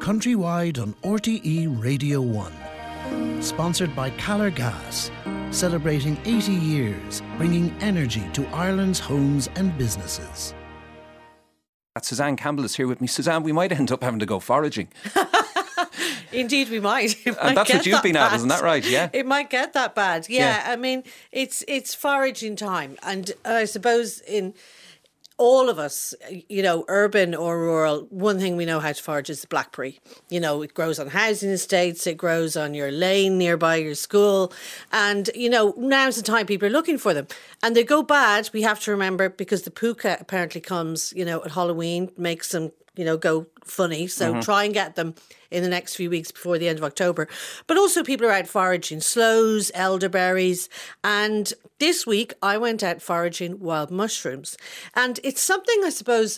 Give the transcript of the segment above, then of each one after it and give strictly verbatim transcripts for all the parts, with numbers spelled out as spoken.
countrywide on R T E Radio one. Sponsored by Calor Gas, celebrating eighty years, bringing energy to Ireland's homes and businesses. Suzanne Campbell is here with me. Suzanne, we might end up having to go foraging. Indeed, we might. It and might that's what you've that been bad. at, isn't that right? Yeah. It might get that bad. Yeah, Yeah. I mean, it's it's foraging time, and I suppose in all of us, you know, urban or rural, one thing we know how to forage is the blackberry. You know, it grows on housing estates, it grows on your lane nearby your school. And, you know, now's the time people are looking for them. And they go bad, we have to remember, because the puka apparently comes, you know, at Halloween, makes them, you know, go funny. So mm-hmm. try and get them in the next few weeks before the end of October. But also people are out foraging sloes, elderberries. And this week I went out foraging wild mushrooms. And it's something, I suppose,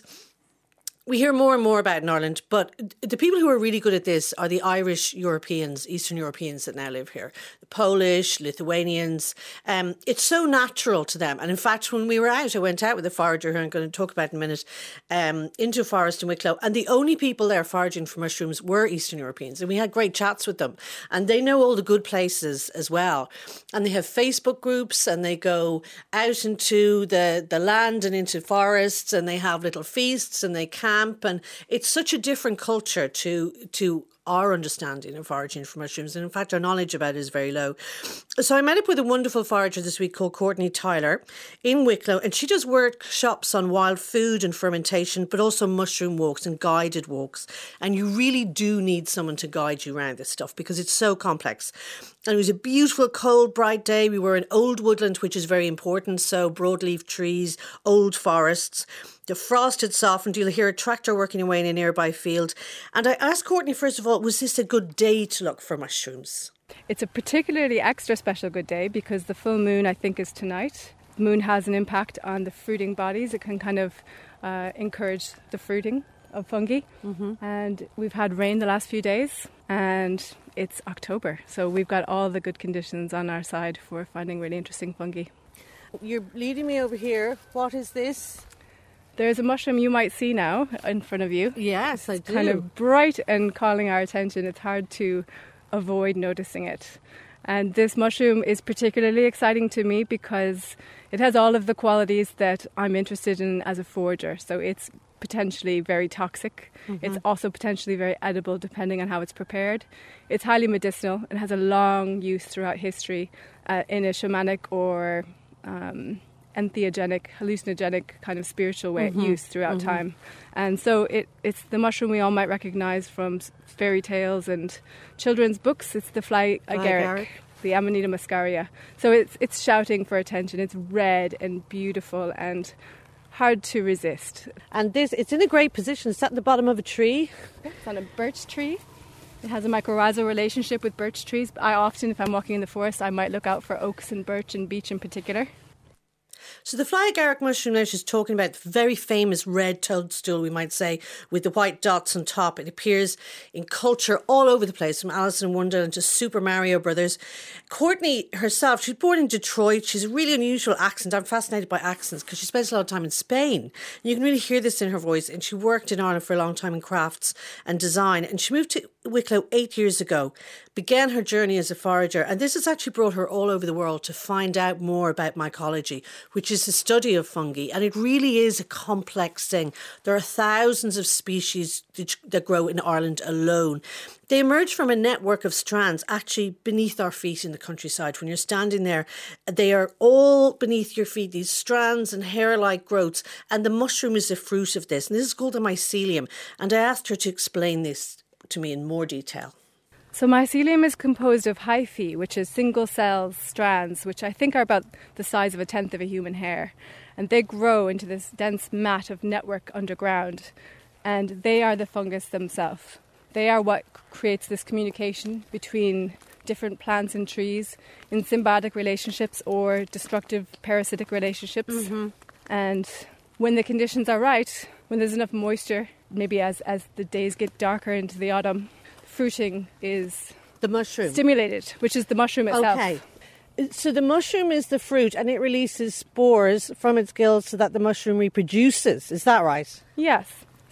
we hear more and more about in Ireland, but the people who are really good at this are the Irish Europeans, Eastern Europeans that now live here. The Polish, Lithuanians. Um, it's so natural to them. And in fact, when we were out, I went out with a forager who I'm going to talk about in a minute, um, into a forest in Wicklow. And the only people there foraging for mushrooms were Eastern Europeans. And we had great chats with them. And they know all the good places as well. And they have Facebook groups and they go out into the, the land and into forests and they have little feasts and they camp. And it's such a different culture to to our understanding of foraging for mushrooms. And in fact, our knowledge about it is very low. So I met up with a wonderful forager this week called Courtney Tyler in Wicklow. And she does workshops on wild food and fermentation, but also mushroom walks and guided walks. And you really do need someone to guide you around this stuff because it's so complex. And it was a beautiful, cold, bright day. We were in old woodland, which is very important. So broadleaf trees, old forests. The frost had softened. You'll hear a tractor working away in a nearby field. And I asked Courtney, first of all, was this a good day to look for mushrooms? It's a particularly extra special good day because the full moon, I think, is tonight. The moon has an impact on the fruiting bodies. It can kind of uh, encourage the fruiting of fungi. Mm-hmm. And we've had rain the last few days and it's October. So we've got all the good conditions on our side for finding really interesting fungi. You're leading me over here. What is this? There's a mushroom you might see now in front of you. Yes, I do. It's kind of bright and calling our attention. It's hard to avoid noticing it. And this mushroom is particularly exciting to me because it has all of the qualities that I'm interested in as a forager. So it's potentially very toxic. Mm-hmm. It's also potentially very edible depending on how it's prepared. It's highly medicinal and has a long use throughout history uh, in a shamanic or um, entheogenic, hallucinogenic kind of spiritual way mm-hmm. use throughout mm-hmm. time. And so it, it's the mushroom we all might recognise from fairy tales and children's books. It's the fly, fly agaric, agaric, the Amanita muscaria. So it's it's shouting for attention. It's red and beautiful and hard to resist. And this, it's in a great position. It's at the bottom of a tree. It's on a birch tree. It has a mycorrhizal relationship with birch trees. I often, if I'm walking in the forest, I might look out for oaks and birch and beech in particular. So the fly agaric mushroom now she's talking about, the very famous red toadstool, we might say, with the white dots on top. It appears in culture all over the place, from Alice in Wonderland to Super Mario Brothers. Courtney herself, she's born in Detroit. She's a really unusual accent. I'm fascinated by accents because she spends a lot of time in Spain. And you can really hear this in her voice. And she worked in Ireland for a long time in crafts and design. And she moved to Wicklow eight years ago, began her journey as a forager. And this has actually brought her all over the world to find out more about mycology, which is the study of fungi. And it really is a complex thing. There are thousands of species that grow in Ireland alone. They emerge from a network of strands actually beneath our feet in the countryside. When you're standing there, they are all beneath your feet, these strands and hair-like growths. And the mushroom is the fruit of this. And this is called a mycelium. And I asked her to explain this to me in more detail. So mycelium is composed of hyphae, which is single cell strands, which I think are about the size of a tenth of a human hair. And they grow into this dense mat of network underground. And they are the fungus themselves. They are what creates this communication between different plants and trees in symbiotic relationships or destructive parasitic relationships. Mm-hmm. And when the conditions are right, when there's enough moisture, maybe as, as the days get darker into the autumn, fruiting is the mushroom stimulated, which is the mushroom itself. Okay. So the mushroom is the fruit and it releases spores from its gills so that the mushroom reproduces. Is that right? Yes.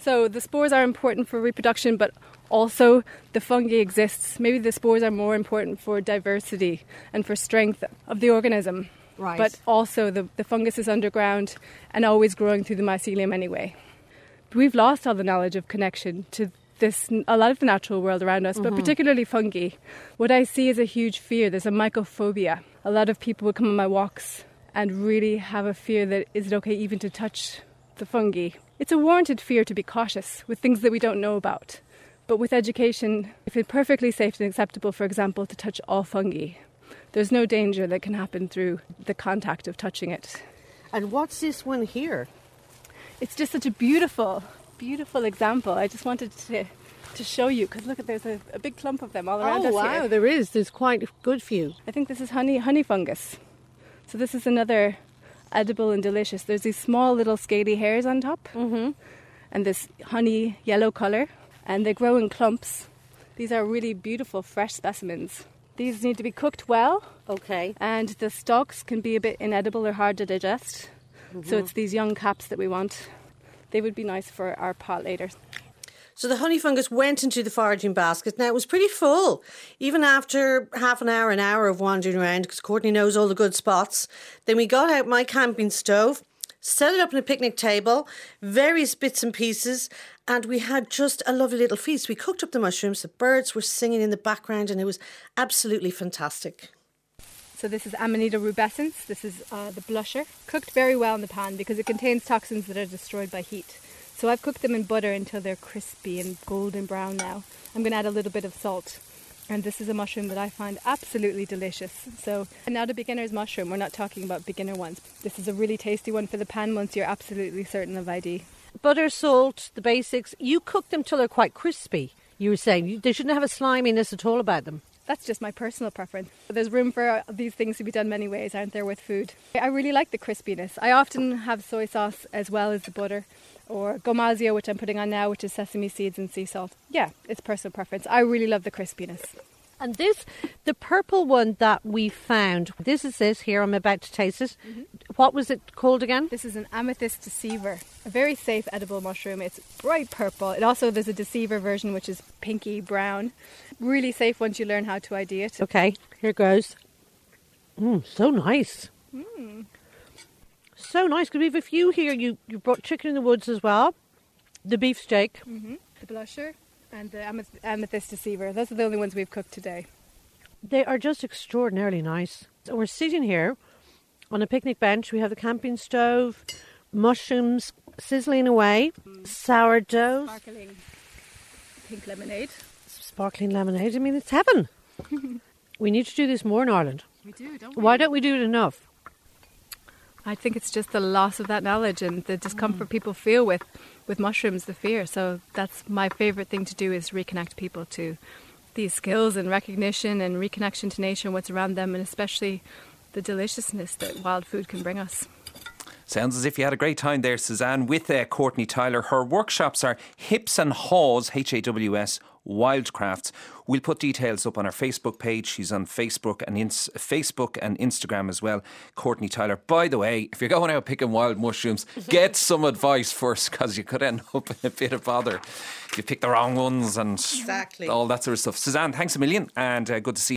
So the spores are important for reproduction, but also the fungi exists. Maybe the spores are more important for diversity and for strength of the organism. Right. But also the, the fungus is underground and always growing through the mycelium anyway. But we've lost all the knowledge of connection to this, a lot of the natural world around us, mm-hmm. but particularly fungi. What I see is a huge fear. There's a mycophobia. A lot of people would come on my walks and really have a fear that is it okay even to touch the fungi. It's a warranted fear to be cautious with things that we don't know about. But with education, if it's perfectly safe and acceptable, for example, to touch all fungi, there's no danger that can happen through the contact of touching it. And what's this one here? It's just such a beautiful, beautiful example. I just wanted to to show you, because look, there's a, a big clump of them all around oh, us wow, here. there is. There's quite a good few. I think this is honey honey fungus. So this is another edible and delicious. There's these small little scaly hairs on top, mm-hmm. and this honey yellow colour, and they grow in clumps. These are really beautiful, fresh specimens. These need to be cooked well. Okay. And the stalks can be a bit inedible or hard to digest. Mm-hmm. So it's these young caps that we want. They would be nice for our pot later. So the honey fungus went into the foraging basket. Now, it was pretty full, even after half an hour, an hour of wandering around, because Courtney knows all the good spots. Then we got out my camping stove, set it up on a picnic table, various bits and pieces, and we had just a lovely little feast. We cooked up the mushrooms, the birds were singing in the background, and it was absolutely fantastic. So this is Amanita rubescens. This is uh, the blusher, cooked very well in the pan because it contains toxins that are destroyed by heat. So I've cooked them in butter until they're crispy and golden brown now. I'm going to add a little bit of salt. And this is a mushroom that I find absolutely delicious. So not a beginner's mushroom. We're not talking about beginner ones. This is a really tasty one for the pan once you're absolutely certain of I D. Butter, salt, the basics. You cook them till they're quite crispy, you were saying. They shouldn't have a sliminess at all about them. That's just my personal preference. There's room for these things to be done many ways, aren't there, with food? I really like the crispiness. I often have soy sauce as well as the butter, or gomasio, which I'm putting on now, which is sesame seeds and sea salt. Yeah, it's personal preference. I really love the crispiness. And this, the purple one that we found, this is it here, I'm about to taste it. Mm-hmm. What was it called again? This is an amethyst deceiver, a very safe edible mushroom. It's bright purple. It also, there's a deceiver version which is pinky brown. Really safe once you learn how to I D it. Okay, here goes. Mmm, so nice. Mm. So nice, because we have a few here. You, you brought chicken in the woods as well, the beefsteak. Mm-hmm. The blusher. And the ameth- amethyst deceiver. Those are the only ones we've cooked today. They are just extraordinarily nice. So we're sitting here on a picnic bench. We have the camping stove, mushrooms sizzling away, mm. sourdough. Sparkling pink lemonade. Sparkling lemonade. I mean, it's heaven. We need to do this more in Ireland. We do, don't we? Why don't we do it enough? I think it's just the loss of that knowledge and the discomfort mm. people feel with, with mushrooms, the fear. So that's my favourite thing to do, is reconnect people to these skills and recognition and reconnection to nature and what's around them, and especially the deliciousness that wild food can bring us. Sounds as if you had a great time there, Suzanne, with uh, Courtney Tyler. Her workshops are Hips and Haws, H A W S, Wildcrafts. We'll put details up on our Facebook page. She's on Facebook and ins- Facebook and Instagram as well, Courtney Tyler. By the way, if you're going out picking wild mushrooms, get some advice first, because you could end up in a bit of bother. You pick the wrong ones and exactly. all that sort of stuff. Suzanne, thanks a million, and uh, good to see you.